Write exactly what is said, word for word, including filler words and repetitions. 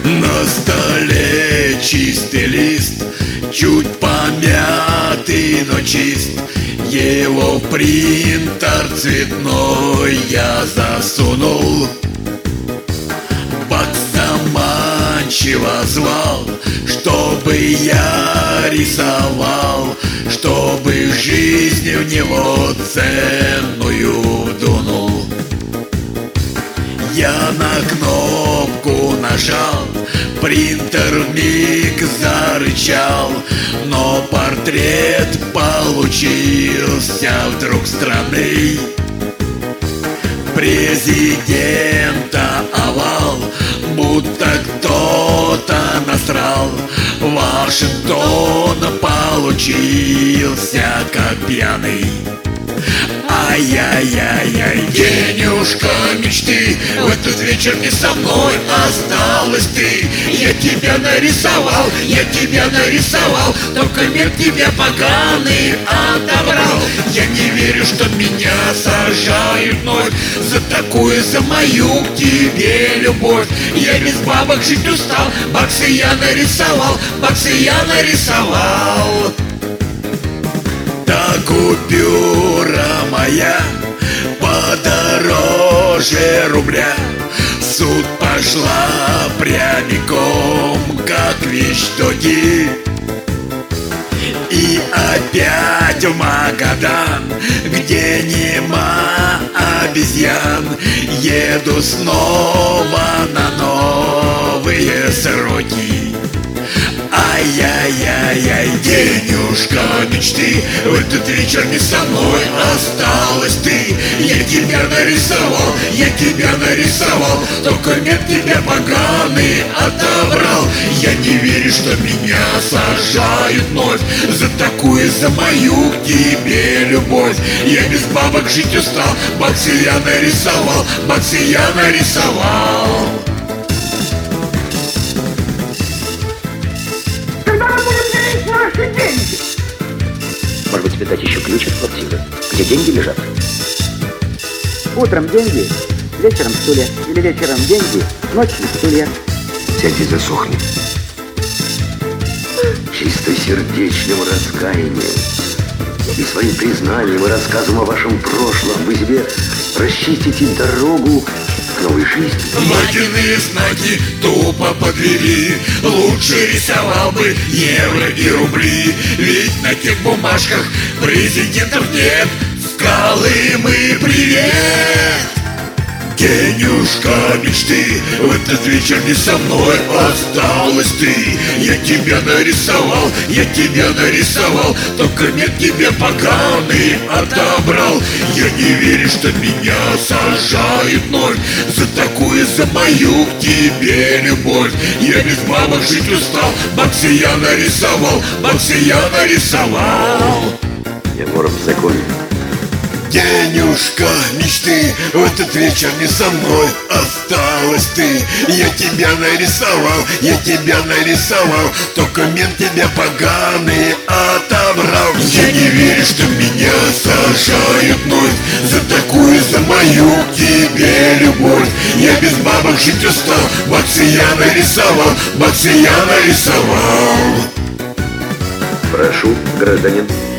На столе чистый лист, чуть помятый, но чист. Его в принтер цветной я засунул. Бакс заманчиво звал, чтобы я рисовал, чтобы жизнь в него ценную вдунул. Я на кнопку нажал, принтер вмиг зарычал, но портрет получился вдруг странный. Президента овал, будто кто-то насрал. Вашингтон получился как пьяный. Ай-яй-яй-яй, денежка мечты, в этот вечер не со мной осталась ты. Я тебя нарисовал, я тебя нарисовал, только мир тебя поганый отобрал. Я не верю, что меня сажают вновь за такую, за мою к тебе любовь. Я без бабок жить устал, баксы я нарисовал, баксы я нарисовал. Да купюра моя подороже рубля, в суд пошла прямиком, как вещь тоги. И опять в Магадан, где нема обезьян, еду снова на новые сроки. Ай-яй-яй-яй, денежка мечты, в этот вечер не со мной осталась ты. Я тебя нарисовал, я тебя нарисовал, только мир тебя поганый отобрал. Я не верю, что меня сажают вновь за такую, за мою к тебе любовь. Я без бабок жить устал, баксы я нарисовал, баксы я нарисовал. Может быть, тебе дать еще ключ от квартиры, где деньги лежат? Утром деньги, вечером стулья. Или вечером деньги, ночью стулья. Сядь и засохни. Чистосердечным раскаянием и своим признанием и рассказом о вашем прошлом вы себе расчистите дорогу к новой жизни. Водяные знаки тупо подвели, лучше рисовал бы евро и рубли. Ведь на тех бумажках президентов нет. В Колымы привет! Денежка мечты, в этот вечер не со мной осталась ты. Я тебя нарисовал, я тебя нарисовал, только мир тебя поганый отобрал. Я не верю, что меня сажают вновь за такую, за мою к тебе любовь. Я без бабок жить устал, баксы я нарисовал, баксы я нарисовал. Я вор в законе. Денежка мечты, в этот вечер не со мной осталась ты. Я тебя нарисовал, я тебя нарисовал, только мир тебя поганый отобрал. Я не верю, что меня сажают вновь за такую, за мою к тебе любовь. Я без бабок жить устал, баксы я нарисовал, баксы я нарисовал. Прошу, гражданин.